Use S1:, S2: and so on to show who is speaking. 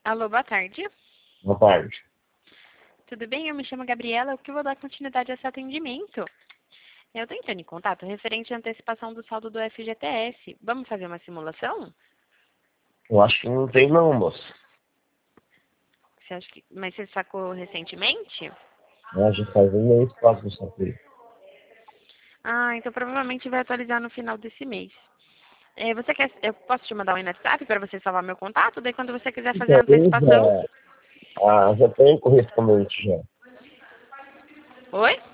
S1: Alô, boa tarde.
S2: Boa tarde.
S1: Tudo bem? Eu me chamo Gabriela, eu que vou dar continuidade a esse atendimento. Eu estou entrando em contato referente à antecipação do saldo do FGTS. Vamos fazer uma simulação?
S2: Eu acho que não tem não, moço.
S1: Você acha que... Mas você sacou recentemente?
S2: Já faz um mês quase que eu saquei.
S1: Ah, então provavelmente vai atualizar no final desse mês. Você quer... Eu posso te mandar um WhatsApp para você salvar meu contato? Daí quando você quiser fazer a
S2: Então, eu
S1: antecipação...
S2: já tenho correspondente já.
S1: Oi?